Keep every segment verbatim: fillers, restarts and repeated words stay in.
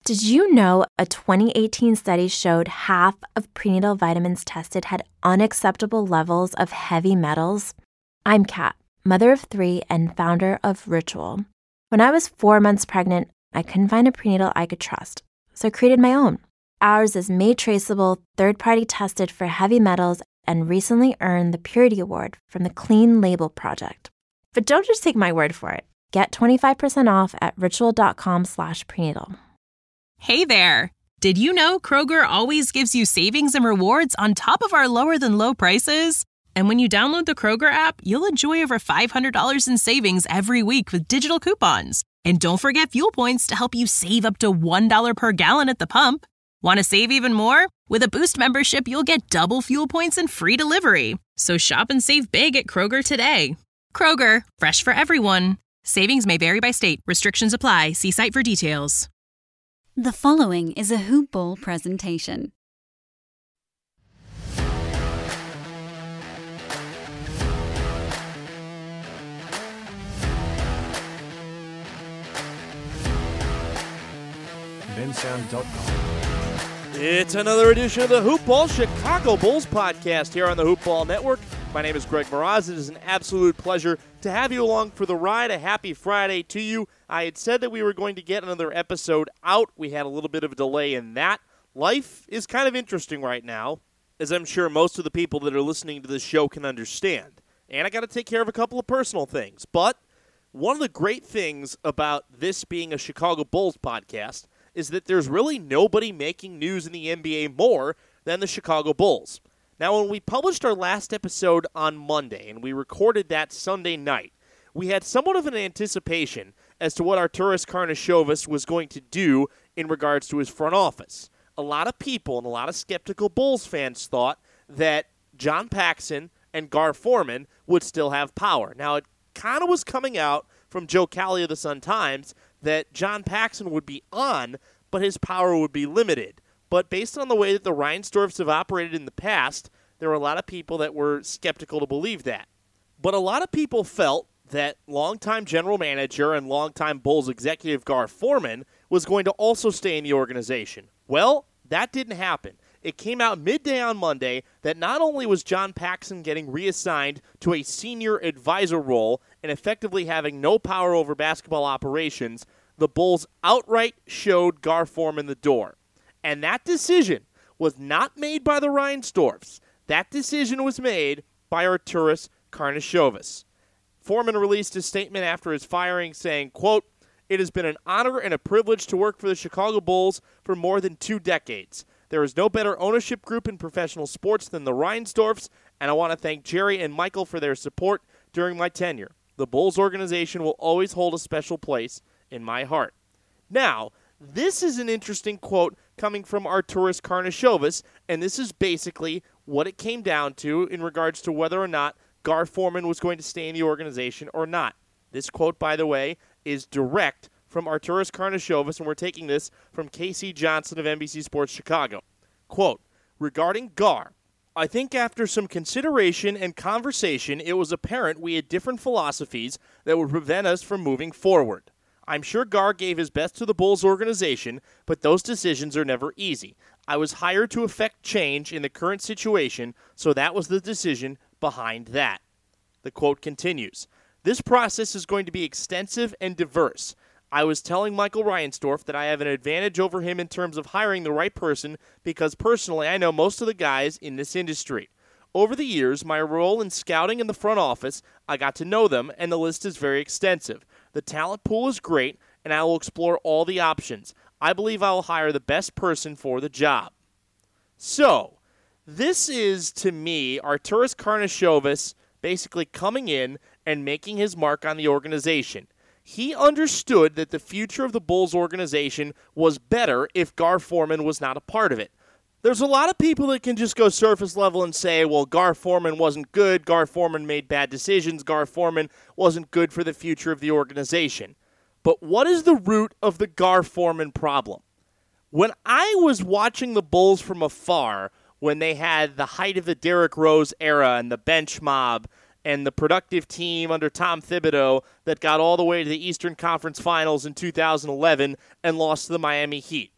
Did you know a twenty eighteen study showed half of prenatal vitamins tested had unacceptable levels of heavy metals? I'm Kat, mother of three and founder of Ritual. When I was four months pregnant, I couldn't find a prenatal I could trust, so I created my own. Ours is made traceable, third-party tested for heavy metals, and recently earned the Purity Award from the Clean Label Project. But don't just take my word for it. Get twenty-five percent off at ritual.com slash prenatal. Hey there! Did you know Kroger always gives you savings and rewards on top of our lower-than-low prices? And when you download the Kroger app, you'll enjoy over five hundred dollars in savings every week with digital coupons. And don't forget fuel points to help you save up to one dollar per gallon at the pump. Want to save even more? With a Boost membership, you'll get double fuel points and free delivery. So shop and save big at Kroger today. Kroger, fresh for everyone. Savings may vary by state. Restrictions apply. See site for details. The following is a Hoop Ball presentation. ben sound dot com. It's another edition of the Hoop Ball Chicago Bulls podcast here on the Hoop Ball Network. My name is Greg Moraz. It is an absolute pleasure to have you along for the ride. A happy Friday to you. I had said that we were going to get another episode out. We had a little bit of a delay in that. Life is kind of interesting right now, as I'm sure most of the people that are listening to this show can understand. And I got to take care of a couple of personal things. But one of the great things about this being a Chicago Bulls podcast is that there's really nobody making news in the N B A more than the Chicago Bulls. Now, when we published our last episode on Monday, and we recorded that Sunday night, we had somewhat of an anticipation as to what Arturas Karnisovas was going to do in regards to his front office. A lot of people and a lot of skeptical Bulls fans thought that John Paxson and Gar Forman would still have power. Now, it kind of was coming out from Joe Cowley of the Sun-Times that John Paxson would be on, but his power would be limited. But based on the way that the Reinsdorfs have operated in the past, there were a lot of people that were skeptical to believe that. But a lot of people felt that longtime general manager and longtime Bulls executive Gar Forman was going to also stay in the organization. Well, that didn't happen. It came out midday on Monday that not only was John Paxson getting reassigned to a senior advisor role and effectively having no power over basketball operations, the Bulls outright showed Gar Forman the door. And that decision was not made by the Reinsdorfs. That decision was made by Arturas Karnisovas. Forman released a statement after his firing saying, quote, "It has been an honor and a privilege to work for the Chicago Bulls for more than two decades. There is no better ownership group in professional sports than the Reinsdorfs, and I want to thank Jerry and Michael for their support during my tenure. The Bulls organization will always hold a special place in my heart." Now, this is an interesting quote coming from Arturas Karnisovas, and this is basically what it came down to in regards to whether or not Gar Forman was going to stay in the organization or not. This quote, by the way, is direct from Arturas Karnisovas, and we're taking this from K C Johnson of N B C Sports Chicago. Quote, "Regarding Gar, I think after some consideration and conversation, it was apparent we had different philosophies that would prevent us from moving forward. I'm sure Gar gave his best to the Bulls organization, but those decisions are never easy. I was hired to effect change in the current situation, so that was the decision behind that." The quote continues, "This process is going to be extensive and diverse. I was telling Michael Reinsdorf that I have an advantage over him in terms of hiring the right person because personally I know most of the guys in this industry. Over the years, my role in scouting in the front office, I got to know them, and the list is very extensive. The talent pool is great, and I will explore all the options. I believe I will hire the best person for the job." So, this is, to me, Arturas Karnisovas basically coming in and making his mark on the organization. He understood that the future of the Bulls organization was better if Gar Forman was not a part of it. There's a lot of people that can just go surface level and say, well, Gar Forman wasn't good, Gar Forman made bad decisions, Gar Forman wasn't good for the future of the organization. But what is the root of the Gar Forman problem? When I was watching the Bulls from afar, when they had the height of the Derrick Rose era and the bench mob and the productive team under Tom Thibodeau that got all the way to the Eastern Conference Finals in two thousand eleven and lost to the Miami Heat.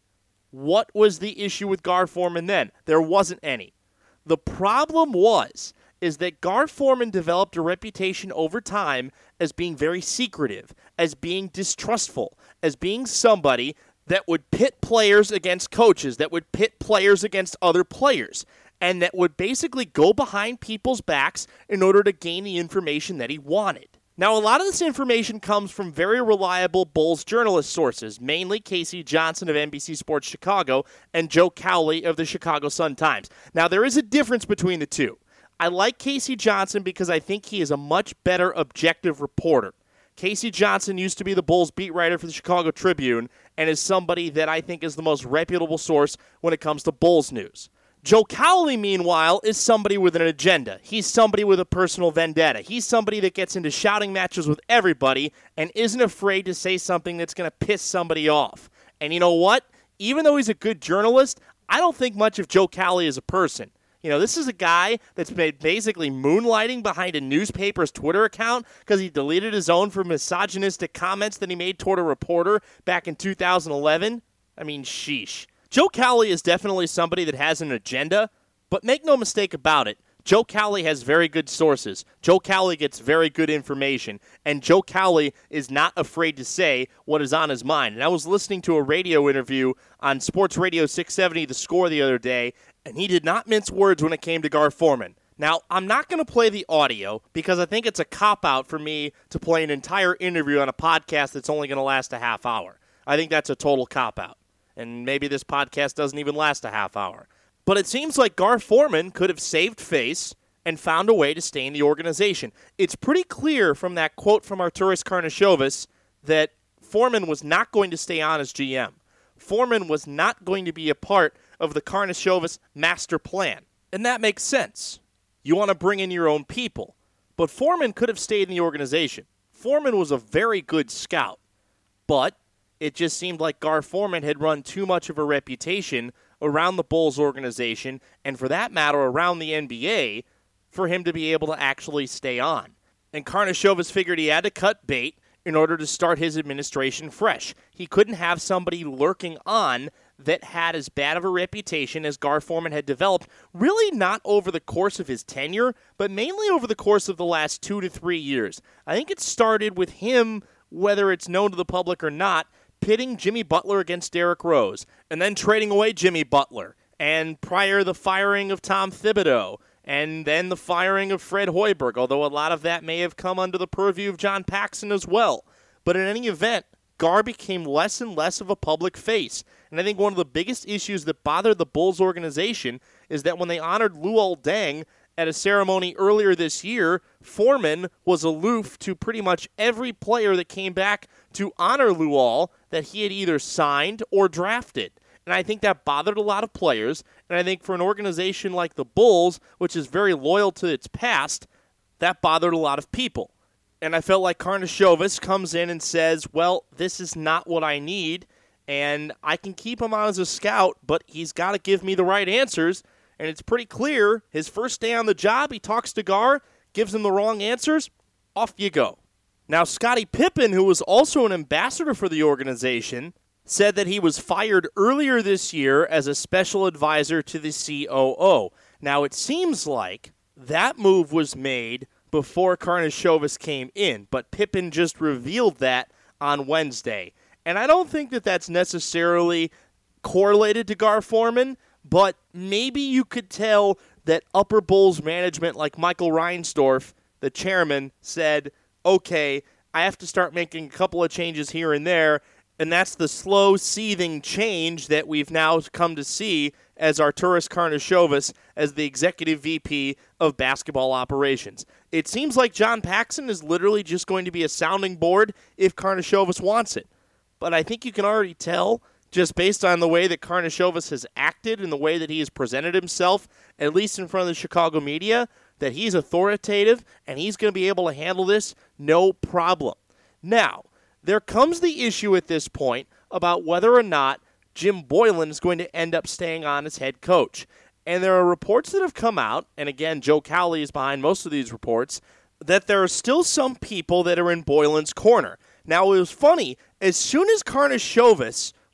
What was the issue with Gar Forman then? There wasn't any. The problem was is that Gar Forman developed a reputation over time as being very secretive, as being distrustful, as being somebody that would pit players against coaches, that would pit players against other players, and that would basically go behind people's backs in order to gain the information that he wanted. Now, a lot of this information comes from very reliable Bulls journalist sources, mainly Casey Johnson of N B C Sports Chicago and Joe Cowley of the Chicago Sun-Times. Now, there is a difference between the two. I like Casey Johnson because I think he is a much better objective reporter. Casey Johnson used to be the Bulls beat writer for the Chicago Tribune and is somebody that I think is the most reputable source when it comes to Bulls news. Joe Cowley, meanwhile, is somebody with an agenda. He's somebody with a personal vendetta. He's somebody that gets into shouting matches with everybody and isn't afraid to say something that's going to piss somebody off. And you know what? Even though he's a good journalist, I don't think much of Joe Cowley as a person. You know, this is a guy that's been basically moonlighting behind a newspaper's Twitter account because he deleted his own for misogynistic comments that he made toward a reporter back in two thousand eleven. I mean, sheesh. Joe Cowley is definitely somebody that has an agenda, but make no mistake about it, Joe Cowley has very good sources. Joe Cowley gets very good information, and Joe Cowley is not afraid to say what is on his mind. And I was listening to a radio interview on Sports Radio six seventy The Score the other day, and he did not mince words when it came to Gar Forman. Now, I'm not going to play the audio because I think it's a cop-out for me to play an entire interview on a podcast that's only going to last a half hour. I think that's a total cop-out. And maybe this podcast doesn't even last a half hour. But it seems like Gar Forman could have saved face and found a way to stay in the organization. It's pretty clear from that quote from Arturas Karnisovas that Forman was not going to stay on as G M. Forman was not going to be a part of the Karnisovas master plan. And that makes sense. You want to bring in your own people. But Forman could have stayed in the organization. Forman was a very good scout. But it just seemed like Gar Forman had run too much of a reputation around the Bulls organization, and for that matter, around the N B A, for him to be able to actually stay on. And Karnisovas figured he had to cut bait in order to start his administration fresh. He couldn't have somebody lurking on that had as bad of a reputation as Gar Forman had developed, really not over the course of his tenure, but mainly over the course of the last two to three years. I think it started with him, whether it's known to the public or not, pitting Jimmy Butler against Derrick Rose, and then trading away Jimmy Butler, and prior the firing of Tom Thibodeau, and then the firing of Fred Hoiberg, although a lot of that may have come under the purview of John Paxson as well. But in any event, Gar became less and less of a public face, and I think one of the biggest issues that bothered the Bulls organization is that when they honored Luol Deng at a ceremony earlier this year, Forman was aloof to pretty much every player that came back to honor Luol that he had either signed or drafted. And I think that bothered a lot of players. And I think for an organization like the Bulls, which is very loyal to its past, that bothered a lot of people. And I felt like Karnisovas comes in and says, well, this is not what I need, and I can keep him on as a scout, but he's got to give me the right answers. And it's pretty clear, his first day on the job, he talks to Gar, gives him the wrong answers, off you go. Now, Scottie Pippen, who was also an ambassador for the organization, said that he was fired earlier this year as a special advisor to the C O O. Now, it seems like that move was made before Karnisovas came in, but Pippen just revealed that on Wednesday. And I don't think that that's necessarily correlated to Gar Forman, but maybe you could tell that upper Bulls management like Michael Reinsdorf, the chairman, said, okay, I have to start making a couple of changes here and there, and that's the slow, seething change that we've now come to see as Arturas Karnisovas as the executive V P of basketball operations. It seems like John Paxson is literally just going to be a sounding board if Karnisovas wants it. But I think you can already tell, just based on the way that Karnisovas has acted and the way that he has presented himself, at least in front of the Chicago media, that he's authoritative and he's going to be able to handle this no problem. Now, there comes the issue at this point about whether or not Jim Boylen is going to end up staying on as head coach. And there are reports that have come out, and again, Joe Cowley is behind most of these reports, that there are still some people that are in Boylen's corner. Now, it was funny, as soon as Karnisovas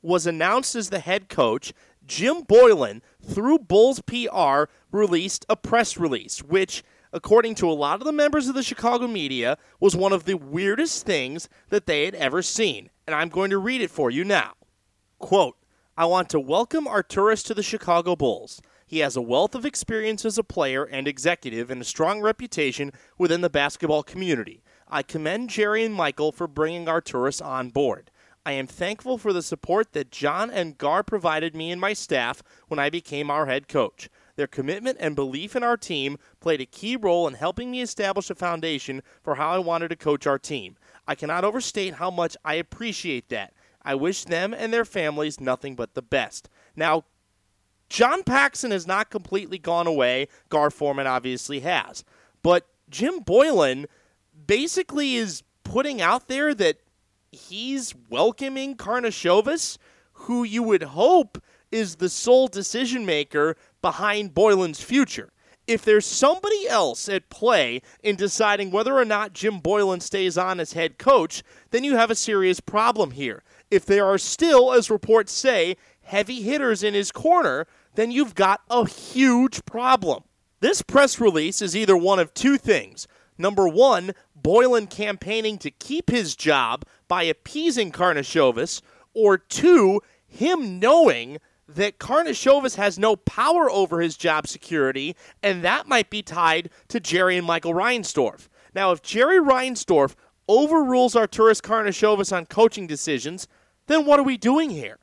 was announced as the head coach, Jim Boylen, through Bulls P R, released a press release, which, according to a lot of the members of the Chicago media, was one of the weirdest things that they had ever seen. And I'm going to read it for you now. Quote, "I want to welcome Arturas to the Chicago Bulls. He has a wealth of experience as a player and executive and a strong reputation within the basketball community. I commend Jerry and Michael for bringing Arturas on board. I am thankful for the support that John and Gar provided me and my staff when I became our head coach. Their commitment and belief in our team played a key role in helping me establish a foundation for how I wanted to coach our team. I cannot overstate how much I appreciate that. I wish them and their families nothing but the best." Now, John Paxson has not completely gone away. Gar Forman obviously has. But Jim Boylen basically is putting out there that he's welcoming Karnisovas, who you would hope is the sole decision maker behind Boylen's future. If there's somebody else at play in deciding whether or not Jim Boylen stays on as head coach, then you have a serious problem here. If there are still, as reports say, heavy hitters in his corner, then you've got a huge problem. This press release is either one of two things. Number one, Boylen campaigning to keep his job by appeasing Karnisovas, or two, him knowing that Karnisovas has no power over his job security, and that might be tied to Jerry and Michael Reinsdorf. Now, if Jerry Reinsdorf overrules Arturas Karnisovas on coaching decisions, then what are we doing here?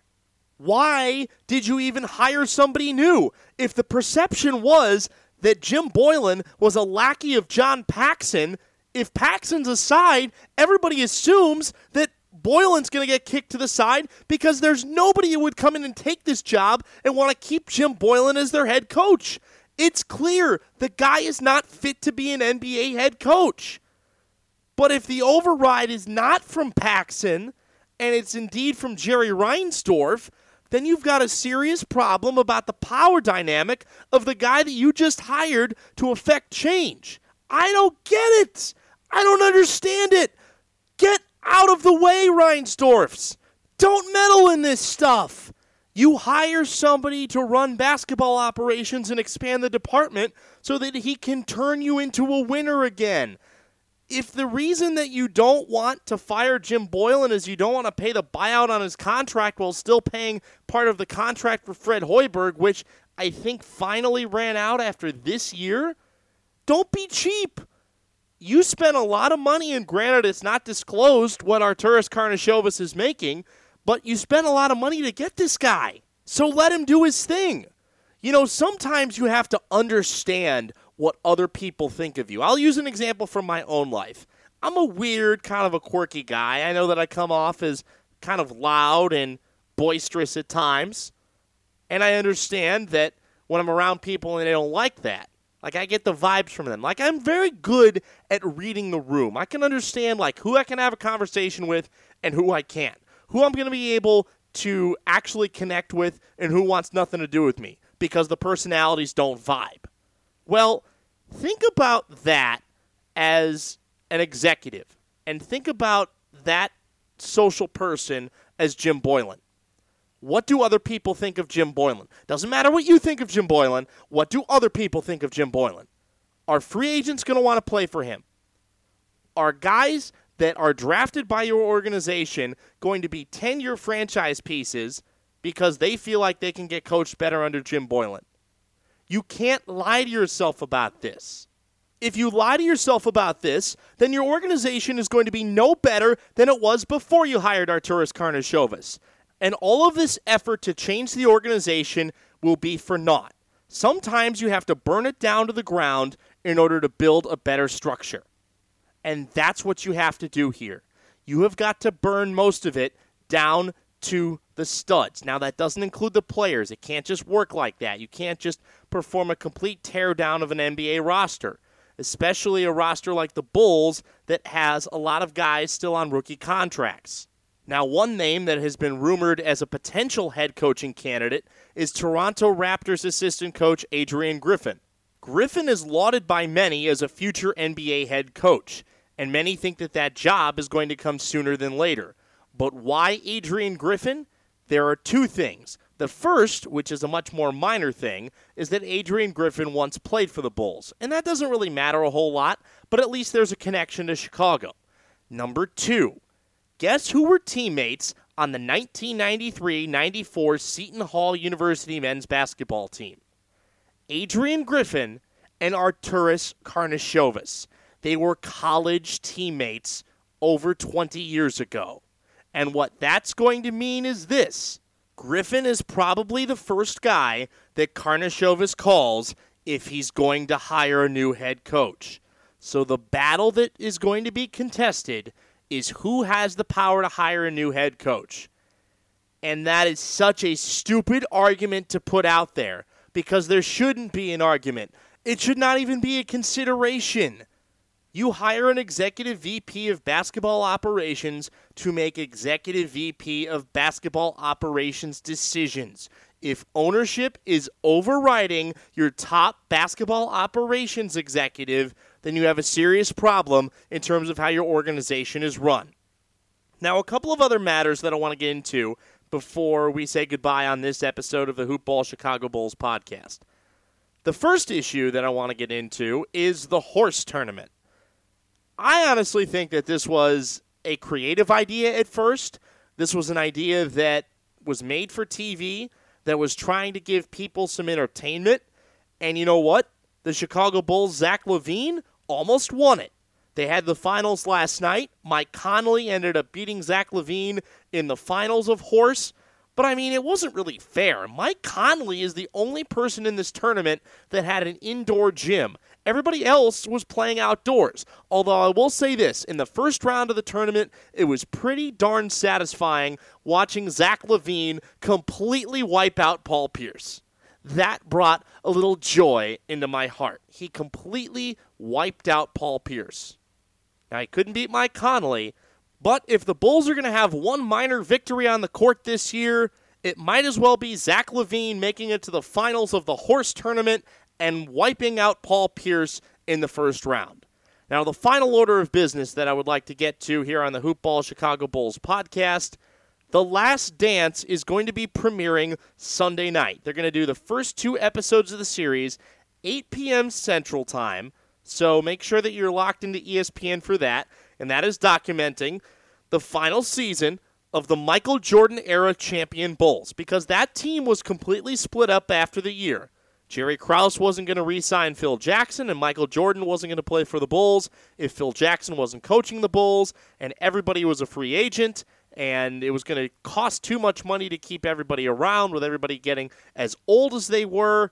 Why did you even hire somebody new? If the perception was that Jim Boylen was a lackey of John Paxson, if Paxson's aside, everybody assumes that Boylen's going to get kicked to the side because there's nobody who would come in and take this job and want to keep Jim Boylen as their head coach. It's clear the guy is not fit to be an N B A head coach. But if the override is not from Paxson, and it's indeed from Jerry Reinsdorf, then you've got a serious problem about the power dynamic of the guy that you just hired to affect change. I don't get it. I don't understand it. Get out of the way, Reinsdorfs. Don't meddle in this stuff. You hire somebody to run basketball operations and expand the department so that he can turn you into a winner again. If the reason that you don't want to fire Jim Boylen is you don't want to pay the buyout on his contract while still paying part of the contract for Fred Hoiberg, which I think finally ran out after this year, don't be cheap. You spent a lot of money, and granted it's not disclosed what Arturas Karnisovas is making, but you spent a lot of money to get this guy. So let him do his thing. You know, sometimes you have to understand what other people think of you. I'll use an example from my own life. I'm a weird, kind of a quirky guy. I know that I come off as kind of loud and boisterous at times, and I understand that when I'm around people and they don't like that. Like, I get the vibes from them. Like, I'm very good at reading the room. I can understand, like, who I can have a conversation with and who I can't. Who I'm going to be able to actually connect with and who wants nothing to do with me because the personalities don't vibe. Well, think about that as an executive, and think about that social person as Jim Boylen. What do other people think of Jim Boylen? Doesn't matter what you think of Jim Boylen. What do other people think of Jim Boylen? Are free agents going to want to play for him? Are guys that are drafted by your organization going to be ten-year franchise pieces because they feel like they can get coached better under Jim Boylen? You can't lie to yourself about this. If you lie to yourself about this, then your organization is going to be no better than it was before you hired Arturas Karnisovas. And all of this effort to change the organization will be for naught. Sometimes you have to burn it down to the ground in order to build a better structure. And that's what you have to do here. You have got to burn most of it down to the studs. Now, that doesn't include the players. It can't just work like that. You can't just perform a complete teardown of an N B A roster, especially a roster like the Bulls that has a lot of guys still on rookie contracts. Now, one name that has been rumored as a potential head coaching candidate is Toronto Raptors assistant coach Adrian Griffin. Griffin is lauded by many as a future N B A head coach, and many think that that job is going to come sooner than later. But why Adrian Griffin? There are two things. The first, which is a much more minor thing, is that Adrian Griffin once played for the Bulls. And that doesn't really matter a whole lot, but at least there's a connection to Chicago. Number two, guess who were teammates on the nineteen ninety-three ninety-four Seton Hall University men's basketball team? Adrian Griffin and Arturas Karnisovas. They were college teammates over twenty years ago. And what that's going to mean is this. Griffin is probably the first guy that Karnisovas calls if he's going to hire a new head coach. So the battle that is going to be contested is who has the power to hire a new head coach. And that is such a stupid argument to put out there because there shouldn't be an argument. It should not even be a consideration. You hire an executive V P of basketball operations to make executive V P of basketball operations decisions. If ownership is overriding your top basketball operations executive, then you have a serious problem in terms of how your organization is run. Now, a couple of other matters that I want to get into before we say goodbye on this episode of the Hoop Ball Chicago Bulls podcast. The first issue that I want to get into is the horse tournament. I honestly think that this was a creative idea at first. This was an idea that was made for T V, that was trying to give people some entertainment. And you know what? The Chicago Bulls' Zach LaVine almost won it. They had the finals last night. Mike Conley ended up beating Zach LaVine in the finals of horse. But, I mean, it wasn't really fair. Mike Conley is the only person in this tournament that had an indoor gym. Everybody else was playing outdoors. Although I will say this, in the first round of the tournament, it was pretty darn satisfying watching Zach LaVine completely wipe out Paul Pierce. That brought a little joy into my heart. He completely wiped out Paul Pierce. Now, he couldn't beat Mike Conley, but if the Bulls are going to have one minor victory on the court this year, it might as well be Zach LaVine making it to the finals of the horse tournament and wiping out Paul Pierce in the first round. Now, the final order of business that I would like to get to here on the Hoop Ball Chicago Bulls podcast, The Last Dance is going to be premiering Sunday night. They're going to do the first two episodes of the series, eight p.m. Central Time, so make sure that you're locked into E S P N for that, and that is documenting the final season of the Michael Jordan-era champion Bulls, because that team was completely split up after the year. Jerry Krause wasn't going to re-sign Phil Jackson, and Michael Jordan wasn't going to play for the Bulls if Phil Jackson wasn't coaching the Bulls, and everybody was a free agent, and it was going to cost too much money to keep everybody around with everybody getting as old as they were.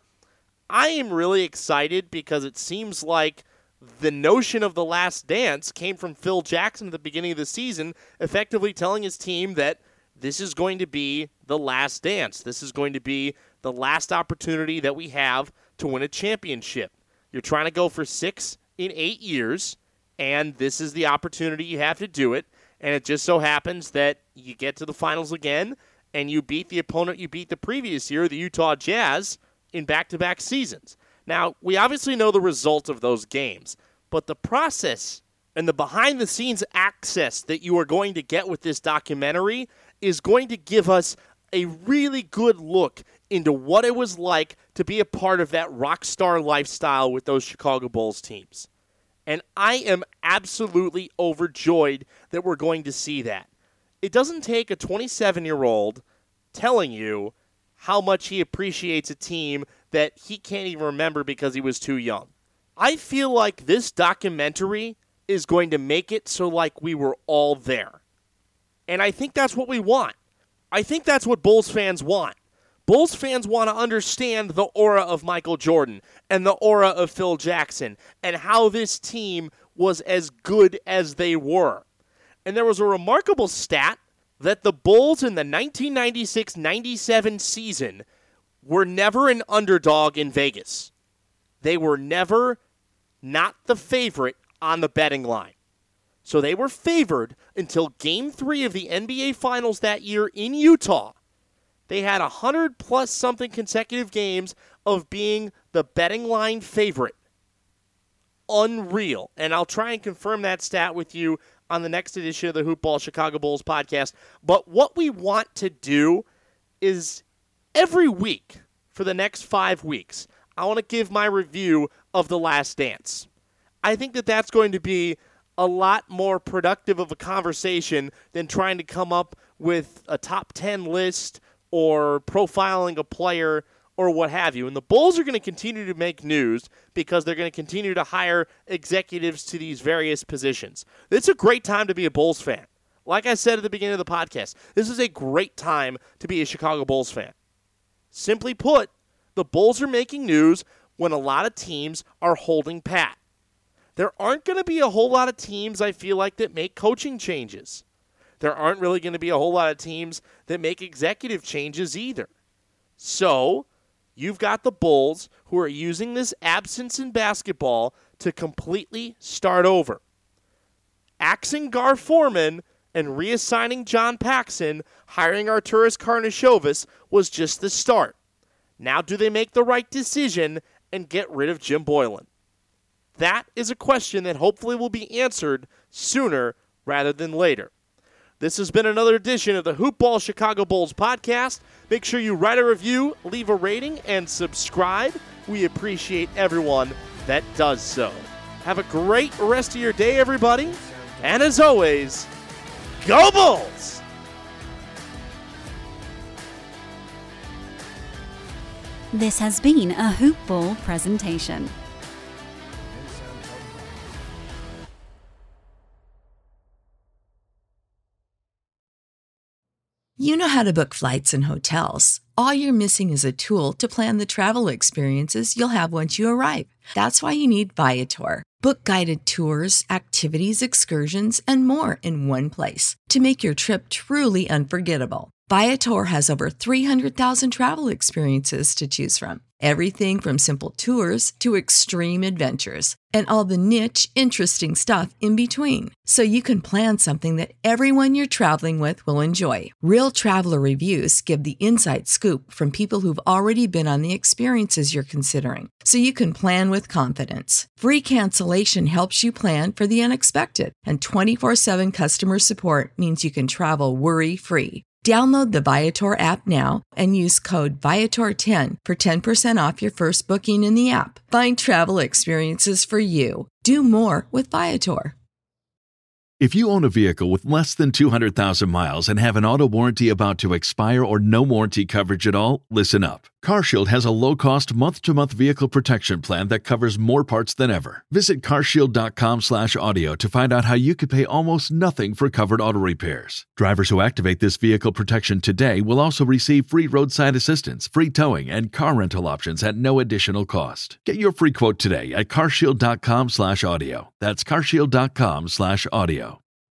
I am really excited because it seems like the notion of The Last Dance came from Phil Jackson at the beginning of the season, effectively telling his team that this is going to be the last dance. This is going to be the last opportunity that we have to win a championship. You're trying to go for six in eight years, and this is the opportunity you have to do it. And it just so happens that you get to the finals again, and you beat the opponent you beat the previous year, the Utah Jazz, in back-to-back seasons. Now, we obviously know the result of those games, but the process and the behind-the-scenes access that you are going to get with this documentary is going to give us a really good look into what it was like to be a part of that rock star lifestyle with those Chicago Bulls teams. And I am absolutely overjoyed that we're going to see that. It doesn't take a twenty-seven-year-old telling you how much he appreciates a team that he can't even remember because he was too young. I feel like this documentary is going to make it so like we were all there. And I think that's what we want. I think that's what Bulls fans want. Bulls fans want to understand the aura of Michael Jordan and the aura of Phil Jackson and how this team was as good as they were. And there was a remarkable stat that the Bulls in the nineteen ninety-six ninety-seven season were never an underdog in Vegas. They were never not the favorite on the betting line. So they were favored until Game three of the N B A Finals that year in Utah. They had one hundred plus something consecutive games of being the betting line favorite. Unreal. And I'll try and confirm that stat with you on the next edition of the Hoop Ball Chicago Bulls podcast. But what we want to do is every week for the next five weeks, I want to give my review of The Last Dance. I think that that's going to be a lot more productive of a conversation than trying to come up with a top ten list or profiling a player or what have you. And the Bulls are going to continue to make news because they're going to continue to hire executives to these various positions. It's a great time to be a Bulls fan. Like I said at the beginning of the podcast, this is a great time to be a Chicago Bulls fan. Simply put, the Bulls are making news when a lot of teams are holding pat. There aren't going to be a whole lot of teams, I feel like, that make coaching changes. There aren't really going to be a whole lot of teams that make executive changes either. So, you've got the Bulls who are using this absence in basketball to completely start over. Axing Gar Forman and reassigning John Paxson, hiring Arturas Karnisovas was just the start. Now do they make the right decision and get rid of Jim Boylen? That is a question that hopefully will be answered sooner rather than later. This has been another edition of the Hoop Ball Chicago Bulls podcast. Make sure you write a review, leave a rating, and subscribe. We appreciate everyone that does so. Have a great rest of your day, everybody. And as always, go Bulls! This has been a Hoop Ball presentation. You know how to book flights and hotels. All you're missing is a tool to plan the travel experiences you'll have once you arrive. That's why you need Viator. Book guided tours, activities, excursions, and more in one place to make your trip truly unforgettable. Viator has over three hundred thousand travel experiences to choose from. Everything from simple tours to extreme adventures and all the niche, interesting stuff in between. So you can plan something that everyone you're traveling with will enjoy. Real traveler reviews give the inside scoop from people who've already been on the experiences you're considering. So you can plan with confidence. Free cancellation helps you plan for the unexpected. And twenty-four seven customer support means you can travel worry-free. Download the Viator app now and use code Viator ten for ten percent off your first booking in the app. Find travel experiences for you. Do more with Viator. If you own a vehicle with less than two hundred thousand miles and have an auto warranty about to expire or no warranty coverage at all, listen up. CarShield has a low-cost month-to-month vehicle protection plan that covers more parts than ever. Visit carshield.com slash audio to find out how you could pay almost nothing for covered auto repairs. Drivers who activate this vehicle protection today will also receive free roadside assistance, free towing, and car rental options at no additional cost. Get your free quote today at carshield.com slash audio. That's carshield.com slash audio.